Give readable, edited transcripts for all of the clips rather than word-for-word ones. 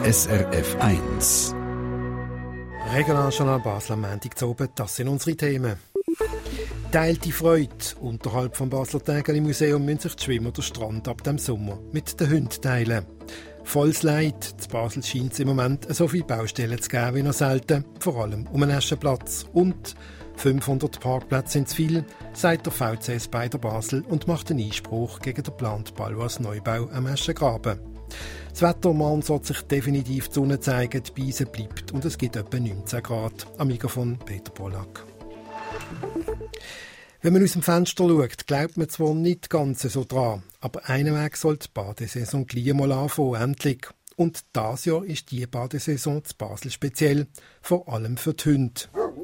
SRF 1. Regionaljournal Basel am Montag zu oben, das sind unsere Themen. Teilte Freude. Unterhalb vom Basler Tägeli-Museum müssen sich die Schwimmer den Strand ab dem Sommer mit den Hunden teilen. Volles Leid. Zu Basel scheint es im Moment so viele Baustellen zu geben wie noch selten, vor allem um einen Aschenplatz. Und 500 Parkplätze sind zu viel, sagt der VCS bei der Basel und macht einen Einspruch gegen den geplanten Balwas-Neubau am Aschengraben. Das Wetter morgen soll sich definitiv die Sonne zeigen, die Beise bleibt und es gibt etwa 19 Grad. Am Mikrofon Peter Pollack. Wenn man aus dem Fenster schaut, glaubt man zwar nicht ganz so dran, aber einen Weg soll die Badesaison gleich mal anfangen, endlich. Und dieses Jahr ist die Badesaison zu Basel speziell, vor allem für die Hunde.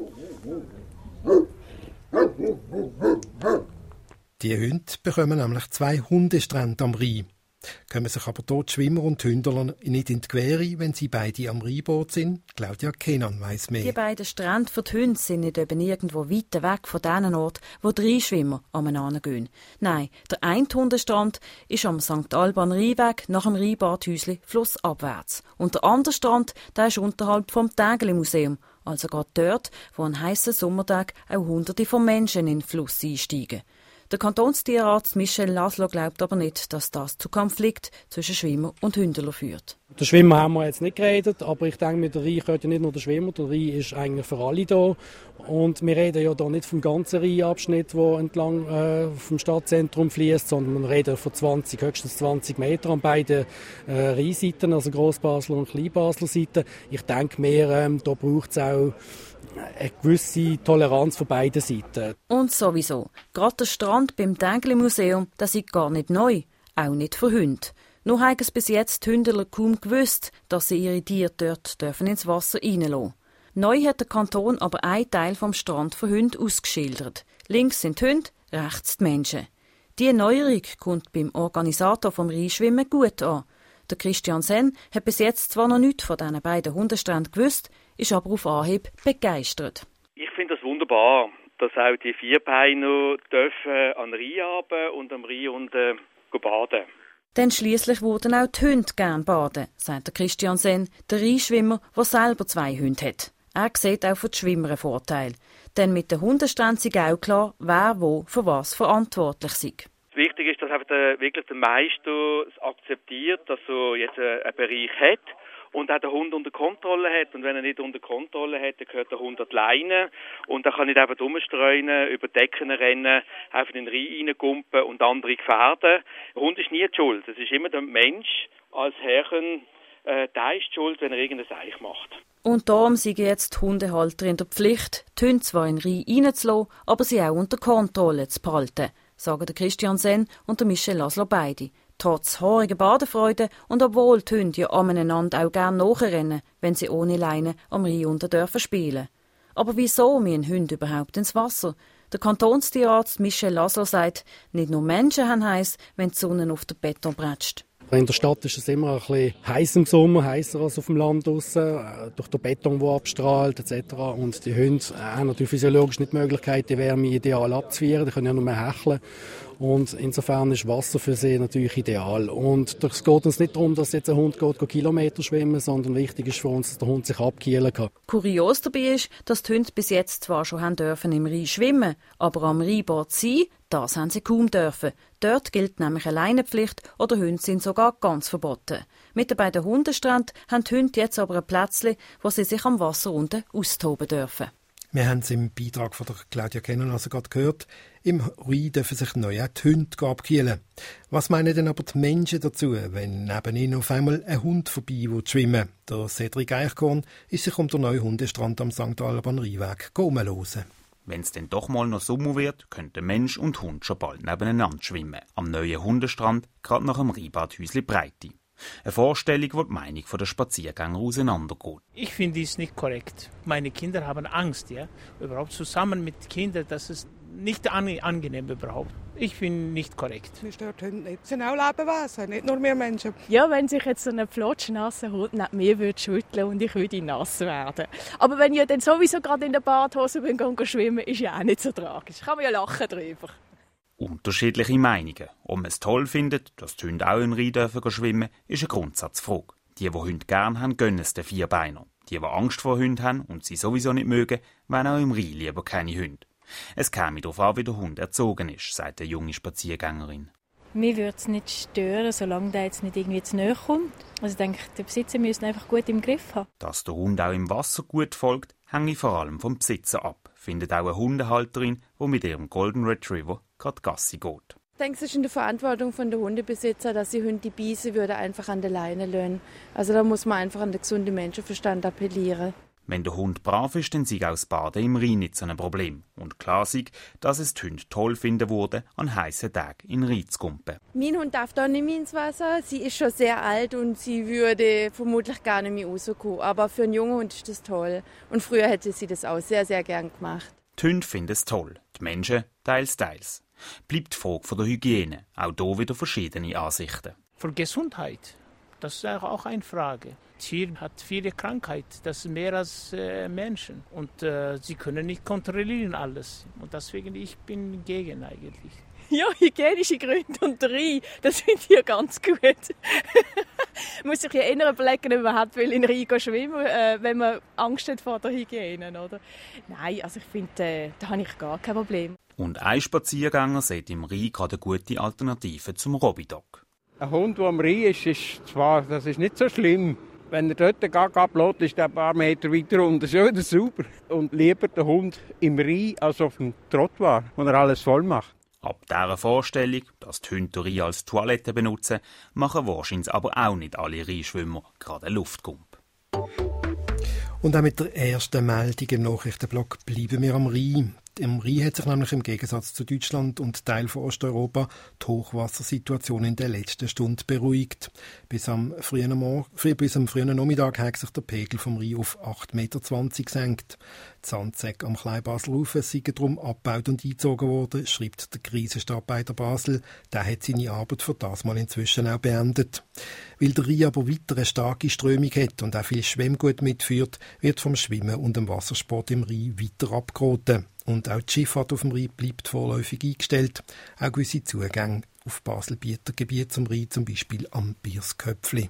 Die Hunde bekommen nämlich 2 Hundestrände am Rhein. Kommen sich aber dort Schwimmer und Hündler nicht in die Quere, wenn sie beide am Rheinbord sind? Claudia Kenan weiss mehr. Die beiden Strände für die Hunde sind nicht eben irgendwo weit weg von den Orten, wo die Rheinschwimmer aneinander gehen. Nein, der eine Hundestrand ist am St. Alban Rheinweg nach dem Rheinbadhäusli flussabwärts. Und der andere Strand, der ist unterhalb vom Tägeli-Museum, also gerade dort, wo an heissen Sommertagen auch Hunderte von Menschen in den Fluss einsteigen. Der Kantonstierarzt Michel Laszlo glaubt aber nicht, dass das zu Konflikt zwischen Schwimmer und Hündler führt. Der Schwimmer haben wir jetzt nicht geredet, aber ich denke, mit der Rhein gehört ja nicht nur der Schwimmer, der Rhein ist eigentlich für alle da. Und wir reden ja da nicht vom ganzen Rheinabschnitt, der entlang vom Stadtzentrum fließt, sondern wir reden von höchstens 20 Metern an beiden Rheinseiten, also Grossbasler und Kleinbasler Seite. Ich denke mehr, da braucht es auch eine gewisse Toleranz von beiden Seiten. Und sowieso, gerade der Strand beim Tägeli-Museum, das ist gar nicht neu, auch nicht für Hunde. Nur haben es bis jetzt die Hündler kaum gewusst, dass sie ihre Tiere dort ins Wasser reinlassen dürfen. Neu hat der Kanton aber einen Teil vom Strand für Hunde ausgeschildert. Links sind die Hunde, rechts die Menschen. Diese Neuerung kommt beim Organisator vom Rheinschwimmen gut an. Der Christian Senn hat bis jetzt zwar noch nichts von diesen beiden Hundestränden gewusst, ist aber auf Anhieb begeistert. Ich finde das wunderbar, dass auch die Vierbeiner dürfen an den Rhein runter und am Rhein unten baden. Denn schliesslich würden auch die Hunde gern baden, sagt der Christian Senn, der Rheinschwimmer, der selber 2 Hunde hat. Er sieht auch für die Schwimmer einen Vorteil. Denn mit den Hundestränden ist auch klar, wer wo für was verantwortlich ist. Wichtig ist, dass wirklich der Meister akzeptiert, dass er jetzt einen Bereich hat und auch den Hund unter Kontrolle hat. Und wenn er nicht unter Kontrolle hat, dann gehört der Hund an die Leine und dann kann nicht einfach rumstreuen, über Decken rennen, einfach in den Rhein reingumpen und andere gefährden. Der Hund ist nie die Schuld. Es ist immer der Mensch als Herren, der ist die Schuld, wenn er irgendein Seich macht. Und darum sind jetzt die Hundehalter in der Pflicht, die Hunde zwar in den Rhein reinzulassen, aber sie auch unter Kontrolle zu behalten, sagen der Christian Senn und der Michel Laszlo beide. Trotz haariger Badefreude und obwohl die Hunde ja aneinander auch gerne nachrennen, wenn sie ohne Leine am Rhein unter dürfen spielen. Aber wieso müssen Hunde überhaupt ins Wasser? Der Kantonstierarzt Michel Laszlo sagt, nicht nur Menschen haben heiß, wenn die Sonne auf den Beton bretscht. In der Stadt ist es immer ein bisschen heiß im Sommer, heißer als auf dem Land draussen, durch den Beton, der abstrahlt etc. Und die Hunde haben natürlich physiologisch nicht die Möglichkeit, die Wärme ideal abzuwehren, die können ja nur mehr hecheln. Und insofern ist Wasser für sie natürlich ideal. Und es geht uns nicht darum, dass jetzt ein Hund Kilometer schwimmen, sondern wichtig ist für uns, dass der Hund sich abkühlen kann. Kurios dabei ist, dass die Hunde bis jetzt zwar schon haben dürfen im Rhein schwimmen, aber am Rheinbad sein, das haben sie kaum dürfen. Dort gilt nämlich eine Leinenpflicht oder Hunde sind sogar ganz verboten. Mit den beiden Hundestränden haben die Hunde jetzt aber ein Plätzchen, wo sie sich am Wasser unten austoben dürfen. Wir haben es im Beitrag von der Claudia Kenan also gerade gehört. Im Rhein dürfen sich neu auch die Hunde abkühlen. Was meinen denn aber die Menschen dazu, wenn neben ihnen auf einmal ein Hund vorbei schwimmen? Der Cedric Eichkorn ist sich um den neuen Hundestrand am St. Alban Rheinweg umhören. Wenn es denn doch mal noch Sommer wird, könnten Mensch und Hund schon bald nebeneinander schwimmen. Am neuen Hundestrand, gerade nach dem Rheinbadhäusli Breite. Eine Vorstellung, wo die Meinung der Spaziergänger auseinandergeht. Ich finde es nicht korrekt. Meine Kinder haben Angst, ja, überhaupt zusammen mit Kindern, das ist nicht angenehm überhaupt. Ich finde nicht korrekt. Mir stört Hunde nicht. Es sind auch Lebewesen, nicht nur wir Menschen. Ja, wenn sich jetzt so ein flotschnasser Hund neben mir würde schütteln und ich würde nass werden. Aber wenn ich dann sowieso gerade in der Badhose bin und schwimmen, ist ja auch nicht so tragisch. Kann man ja lachen drüber. Unterschiedliche Meinungen. Ob man es toll findet, dass die Hunde auch in Rhein dürfen schwimmen, ist eine Grundsatzfrage. Die Hunde gern haben, gönnen es den Vierbeiner. Die Angst vor Hunden haben und sie sowieso nicht mögen, wollen auch im Rhein lieber keine Hunde. Es käme darauf an, wie der Hund erzogen ist, sagt eine junge Spaziergängerin. Mir würde es nicht stören, solange der jetzt nicht irgendwie zu nahe kommt. Also ich denke, der Besitzer müsste ihn einfach gut im Griff haben. Dass der Hund auch im Wasser gut folgt, hängt vor allem vom Besitzer ab, findet auch eine Hundehalterin, die mit ihrem Golden Retriever gerade Gassi geht. Ich denke, es ist in der Verantwortung von der Hundebesitzer, dass die Hunde, die beißen würde, einfach an der Leine lassen. Also da muss man einfach an den gesunden Menschenverstand appellieren. Wenn der Hund brav ist, dann sei auch das Baden im Rhein nicht so ein Problem. Und klar sei, dass es die Hunde toll finden würde, an heissen Tagen in den Rhein zu kumpen. Mein Hund darf da nicht mehr ins Wasser. Sie ist schon sehr alt und sie würde vermutlich gar nicht mehr rauskommen. Aber für einen jungen Hund ist das toll. Und früher hätte sie das auch sehr, sehr gern gemacht. Die Hunde finden es toll, die Menschen teils. Bleibt die Frage von der Hygiene. Auch hier wieder verschiedene Ansichten. Für Gesundheit, das ist auch eine Frage. Tier hat viele Krankheiten, das ist mehr als Menschen. Und sie können nicht kontrollieren alles. Und deswegen, ich bin gegen eigentlich. Ja, hygienische Gründe und der Rhein, das finde ich ja ganz gut. Man muss sich ja eher überlegen, ob man hat, in den Rhein schwimmen, wenn man Angst hat vor der Hygiene, oder? Nein, also ich finde, da habe ich gar kein Problem. Und ein Spaziergänger sieht im Rhein gerade eine gute Alternative zum Robidog. Ein Hund, der am Rhein ist zwar, das ist nicht so schlimm. Wenn er dort ablässt, ist er ein paar Meter weiter unten schön sauber. Und lieber der Hund im Rhein als auf dem Trottoir, wo er alles voll macht. Ab dieser Vorstellung, dass die Hunde den Rhein als Toilette benutzen, machen wahrscheinlich aber auch nicht alle Rheinschwimmer gerade einen Luftkump. Und auch mit der ersten Meldung im Nachrichtenblock bleiben wir am Rhein. Im Rhein hat sich nämlich im Gegensatz zu Deutschland und Teil von Osteuropa die Hochwassersituation in der letzten Stunde beruhigt. Bis am frühen Nachmittag hat sich der Pegel vom Rhein auf 8,20 Meter gesenkt. Die Sandsäcke am Kleinbasel-Ufer seien darum abgebaut und eingezogen worden, schreibt der Krisenstab bei der Basel. Der hat seine Arbeit für das Mal inzwischen auch beendet. Weil der Rhein aber weiter eine starke Strömung hat und auch viel Schwimmgut mitführt, wird vom Schwimmen und dem Wassersport im Rhein weiter abgeraten. Und auch die Schifffahrt auf dem Rhein bleibt vorläufig eingestellt. Auch gewisse Zugänge auf Basel-Bieter Gebiet zum Rhein, zum Beispiel am Biersköpfli.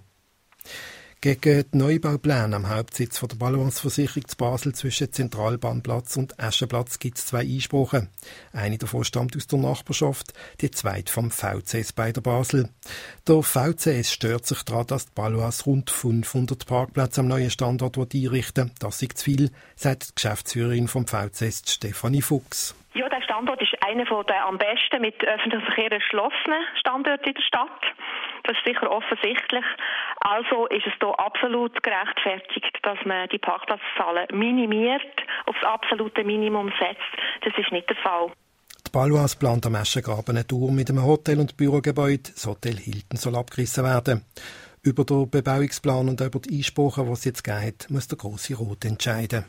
Gegen die Neubaupläne am Hauptsitz der Balance-Versicherung zu Basel zwischen Zentralbahnplatz und Aschenplatz gibt es 2 Einsprachen. Eine davon stammt aus der Nachbarschaft, die zweite vom VCS bei der Basel. Der VCS stört sich daran, dass die Balance rund 500 Parkplätze am neuen Standort einrichten will. Das ist zu viel, sagt die Geschäftsführerin vom VCS, Stefanie Fuchs. Ja, der Standort ist einer der am besten mit öffentlichem Verkehr erschlossenen Standorte in der Stadt. Das ist sicher offensichtlich. Also ist es hier absolut gerechtfertigt, dass man die Parkplatzzahlen minimiert, auf das absolute Minimum setzt. Das ist nicht der Fall. Die Baloise plant am Eschengraben eine Tour mit einem Hotel- und Bürogebäude. Das Hotel Hilton soll abgerissen werden. Über den Bebauungsplan und über die Einsprachen, die es jetzt gegeben hat, muss der Grosse Rat entscheiden.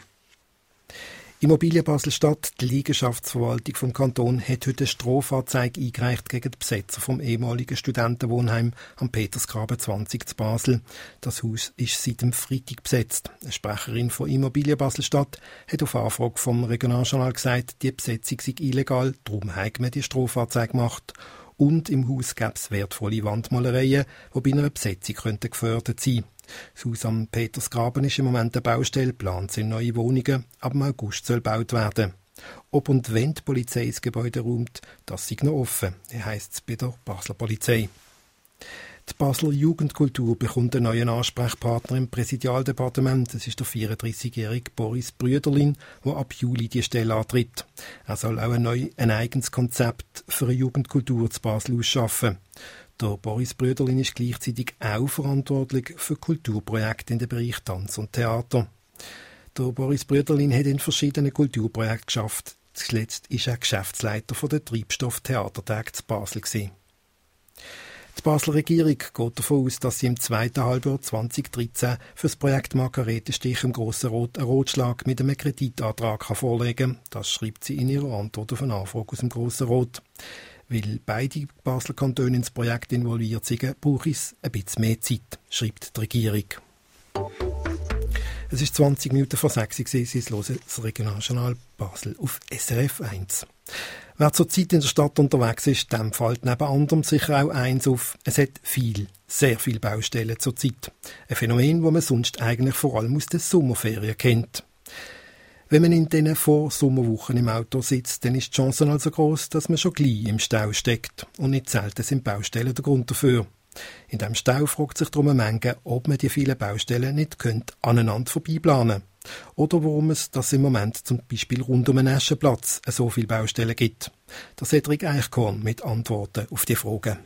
Immobilien Basel-Stadt, die Liegenschaftsverwaltung vom Kanton, hat heute eine Strafanzeige eingereicht gegen die Besetzer vom ehemaligen Studentenwohnheim am Petersgraben 20 zu Basel. Das Haus ist seit dem Freitag besetzt. Eine Sprecherin von Immobilien Basel-Stadt hat auf Anfrage vom Regionaljournal gesagt, die Besetzung sei illegal, darum hat man die Strafanzeige gemacht. Und im Haus gäbe es wertvolle Wandmalereien, die bei einer Besetzung gefördert sein könnten. Das Haus am Petersgraben ist im Moment eine Baustelle, geplant sind neue Wohnungen, ab im August soll gebaut werden. Ob und wenn die Polizei das Gebäude räumt, das sei noch offen, heisst es bei der Basler Polizei. Die Basler Jugendkultur bekommt einen neuen Ansprechpartner im Präsidialdepartement. Das ist der 34-jährige Boris Brüderlin, der ab Juli die Stelle antritt. Er soll auch ein eigenes Konzept für eine Jugendkultur zu Basel ausschaffen. Der Boris Brüderlin ist gleichzeitig auch verantwortlich für Kulturprojekte in den Bereich Tanz und Theater. Der Boris Brüderlin hat in verschiedenen Kulturprojekten geschafft. Zuletzt war er Geschäftsleiter der Treibstoff-Theatertage zu Basel. Die Basler Regierung geht davon aus, dass sie im zweiten Halbjahr 2013 für das Projekt Margaretenstich im Grossen Rot einen Rotschlag mit einem Kreditantrag vorlegen kann. Das schreibt sie in ihrer Antwort auf eine Anfrage aus dem Grossen Rot. Weil beide Basler Kantone ins Projekt involviert sind, braucht es ein bisschen mehr Zeit, schreibt die Regierung. Es ist 20 Minuten vor 6 Uhr, Sie hören das Regionaljournal Basel auf SRF 1. Wer zurzeit in der Stadt unterwegs ist, dem fällt neben anderem sicher auch eins auf. Es hat sehr viele Baustellen zurzeit. Ein Phänomen, das man sonst eigentlich vor allem aus den Sommerferien kennt. Wenn man in diesen Vorsommerwochen im Auto sitzt, dann ist die Chance also gross, dass man schon gleich im Stau steckt. Und nicht selten sind Baustellen der Grund dafür. In diesem Stau fragt sich darum eine Menge, ob man die vielen Baustellen nicht aneinander vorbeiplanen könnte. Oder warum es das im Moment zum Beispiel rund um den Aschenplatz so viele Baustellen gibt. Der Cedric Eichkorn mit Antworten auf die Fragen.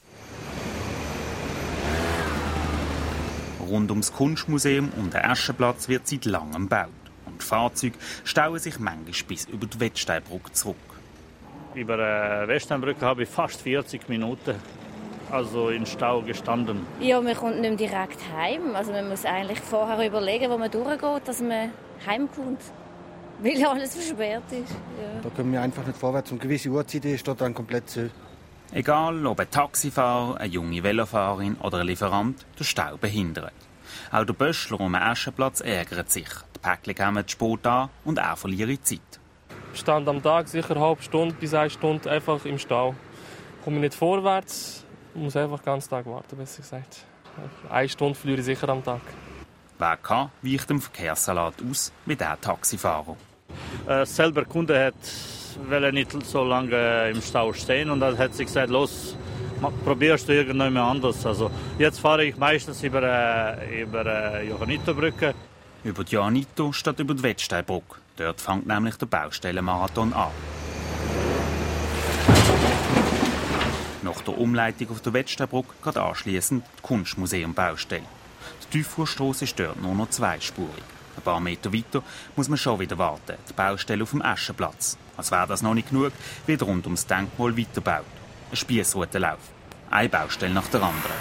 Rund ums Kunstmuseum und den Aschenplatz wird seit langem gebaut. Und die Fahrzeuge stauen sich manchmal bis über die Wettsteinbrücke zurück. Über die Wettsteinbrücke habe ich fast 40 Minuten in Stau gestanden. Ja, man kommt nicht mehr direkt heim. Also man muss eigentlich vorher überlegen, wo man durchgeht, dass man heimkommt. Weil ja alles versperrt ist. Ja. Da kommen wir einfach nicht vorwärts. Um gewisse Uhrzeit ist dort dann komplett zu. Egal, ob ein Taxifahrer, eine junge Velofahrerin oder ein Lieferant, der Stau behindert. Auch der Böschler um den Aschenplatz ärgert sich. Die Päckchen kommen zu spät an und er verliert Zeit. Ich stand am Tag sicher eine halbe Stunde bis 1 Stunde einfach im Stau. Ich komme nicht vorwärts, muss einfach den ganzen Tag warten, besser gesagt. 1 Stunde verliere ich sicher am Tag. Wer kann, weicht dem Verkehrssalat aus wie der Taxifahrer. Selber Kunde will nicht so lange im Stau stehen und dann hat sie gesagt, los, probierst du irgendwann anders. Also jetzt fahre ich meistens über Johanniterbrücke. Über die Johannito statt über die Wettsteinbrücke. Dort fängt nämlich der Baustellenmarathon an. Nach der Umleitung auf der Wettsteinbrücke geht anschliessend die Kunstmuseum-Baustelle. Die Tieffuhrstrasse ist dort nur noch zweispurig. Ein paar Meter weiter muss man schon wieder warten, die Baustelle auf dem Aschenplatz. Als wäre das noch nicht genug, wird rund ums Denkmal weitergebaut. Ein Spiessroutenlauf. Eine Baustelle nach der anderen.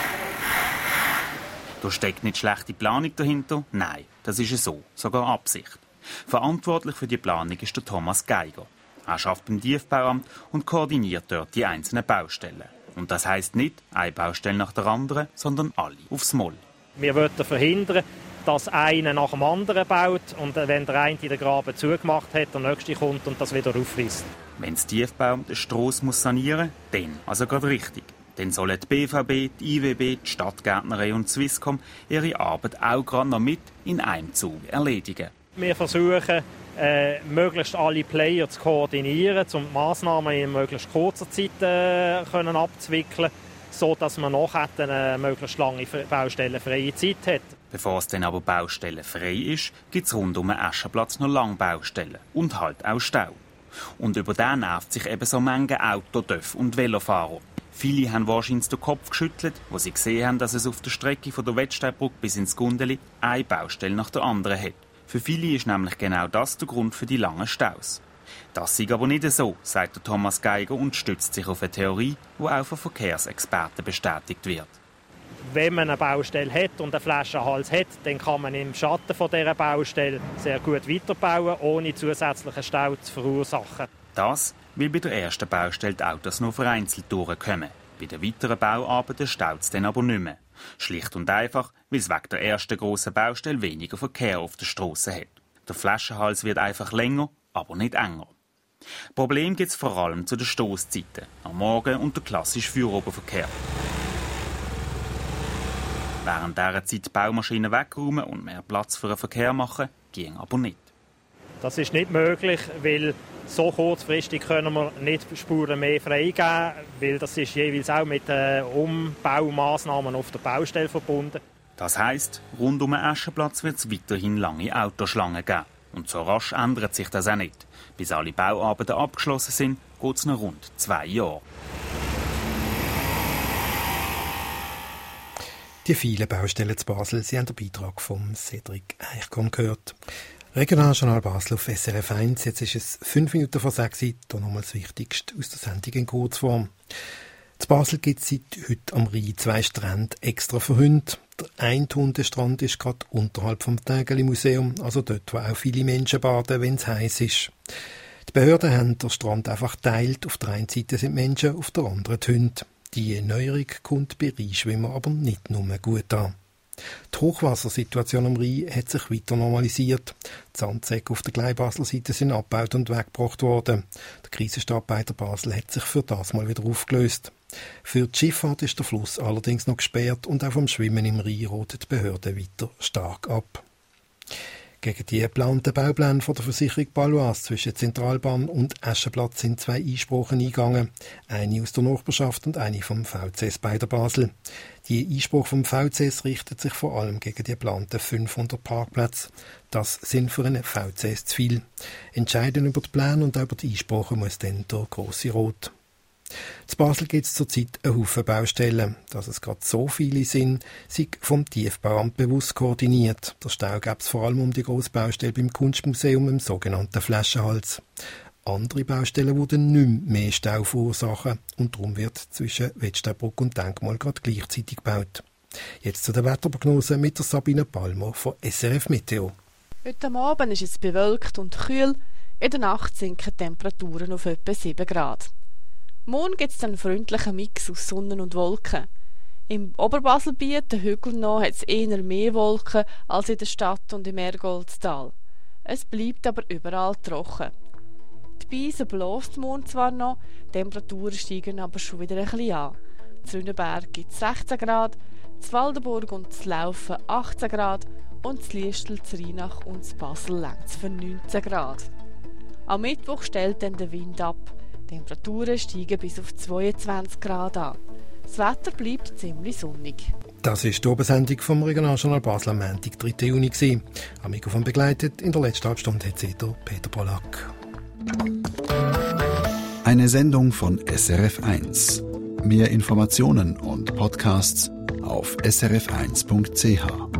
Da steckt nicht schlechte Planung dahinter? Nein, das ist so, sogar Absicht. Verantwortlich für die Planung ist der Thomas Geiger. Er arbeitet beim Tiefbauamt und koordiniert dort die einzelnen Baustellen. Und das heisst nicht eine Baustelle nach der anderen, sondern alle aufs Mal. Wir wollen verhindern, dass einer nach dem anderen baut und wenn der eine den Graben zugemacht hat, der nächste kommt und das wieder aufreißt. Wenn das Tiefbauamt eine Strasse sanieren muss, dann also gerade richtig. Dann sollen die BVB, die IWB, die Stadtgärtnerei und Swisscom ihre Arbeit auch gerade noch mit in einem Zug erledigen. Wir versuchen, möglichst alle Player zu koordinieren, um die Massnahmen in möglichst kurzer Zeit abzuwickeln, sodass man nachher eine möglichst lange baustellenfreie Zeit hat. Bevor es dann aber baustellenfrei ist, gibt es rund um den Aschenplatz noch lange Baustellen und halt auch Stau. Und über den nervt sich eben so manche Auto-, Töff- und Velofahrer. Viele haben wahrscheinlich den Kopf geschüttelt, wo sie gesehen haben, dass es auf der Strecke von der Wettsteinbrücke bis ins Gundeli eine Baustelle nach der anderen hat. Für viele ist nämlich genau das der Grund für die langen Staus. Das sei aber nicht so, sagt der Thomas Geiger und stützt sich auf eine Theorie, die auch von Verkehrsexperten bestätigt wird. Wenn man eine Baustelle hat und einen Flaschenhals hat, dann kann man im Schatten von dieser Baustelle sehr gut weiterbauen, ohne zusätzlichen Stau zu verursachen. Das, weil bei der ersten Baustelle die Autos nur vereinzelt durchkommen. Bei den weiteren Bauarbeiten staut es dann aber nicht mehr. Schlicht und einfach, weil es wegen der ersten grossen Baustelle weniger Verkehr auf der Strasse hat. Der Flaschenhals wird einfach länger, aber nicht enger. Problem gibt es vor allem zu den Stosszeiten, am Morgen und der klassische Feuerobenverkehr. Während dieser Zeit die Baumaschinen wegräumen und mehr Platz für den Verkehr machen, ging aber nicht. Das ist nicht möglich, weil so kurzfristig können wir nicht Spuren mehr freigeben, weil das ist jeweils auch mit Umbaumaßnahmen auf der Baustelle verbunden. Das heisst, rund um den Aschenplatz wird es weiterhin lange Autoschlangen geben. Und so rasch ändert sich das auch nicht. Bis alle Bauarbeiten abgeschlossen sind, geht es noch rund 2 Jahre. Die vielen Baustellen zu Basel, Sie haben den Beitrag von Cedric Eichkorn gehört. Regionaljournal Basel auf SRF 1. Jetzt ist es 5 Minuten vor 6 Uhr. Hier nochmal das Wichtigste aus der Sendung in Kurzform. In Basel gibt es seit heute am Rhein 2 Strände extra für Hunde. Der eine Hundestrand ist gerade unterhalb vom Tägeli-Museum, also dort, wo auch viele Menschen baden, wenn es heiß ist. Die Behörden haben den Strand einfach geteilt. Auf der einen Seite sind Menschen, auf der anderen die Hunde. Die Neuerung kommt bei Rheinschwimmern aber nicht nur gut an. Die Hochwassersituation am Rhein hat sich weiter normalisiert. Die Sandsäcke auf der Gleibasler Seite sind abgebaut und weggebracht worden. Der Krisenstab Beider Basel hat sich für das mal wieder aufgelöst. Für die Schifffahrt ist der Fluss allerdings noch gesperrt und auch vom Schwimmen im Rhein roten die Behörden weiter stark ab. Gegen die geplanten Baupläne von der Versicherung Baloise zwischen Zentralbahn und Aschenplatz sind 2 Einsprachen eingegangen. Eine aus der Nachbarschaft und eine vom VCS Beider Basel. Die Einspruch vom VCS richtet sich vor allem gegen die geplanten 500 Parkplätze. Das sind für einen VCS zu viel. Entscheiden über die Pläne und über die Einsprachen muss dann der Grosse Rot. In Basel gibt es zurzeit einen Haufen Baustellen. Dass es gerade so viele sind, sei vom Tiefbauamt bewusst koordiniert. Der Stau gibt es vor allem um die grosse Baustelle beim Kunstmuseum, im sogenannten Flaschenhals. Andere Baustellen würden nicht mehr Stau verursachen und darum wird zwischen Wettsteinbrück und Denkmal gerade gleichzeitig gebaut. Jetzt zu der Wetterprognose mit der Sabine Palmer von SRF Meteo. Heute Abend ist es bewölkt und kühl. In der Nacht sinken die Temperaturen auf etwa 7 Grad. Morgen gibt es einen freundlichen Mix aus Sonne und Wolken. Im Oberbaselbiet, den Hügeln noch, hat es eher mehr Wolken als in der Stadt und im Ergoldstal. Es bleibt aber überall trocken. Die Beise bläst morgen zwar noch, die Temperaturen steigen aber schon wieder ein bisschen an. In Rüneberg gibt es 16 Grad, in Waldenburg und in Laufen 18 Grad und in Liestel, in Rheinach und in Basel längt es für 19 Grad. Am Mittwoch stellt dann der Wind ab. Die Temperaturen steigen bis auf 22 Grad an. Das Wetter bleibt ziemlich sonnig. Das ist die Obersendung vom Regionaljournal Basel am Montag, 3. Juni. Am Mikrofon begleitet in der letzten Halbstunde hat sie Peter Pollack. Eine Sendung von SRF1. Mehr Informationen und Podcasts auf srf1.ch.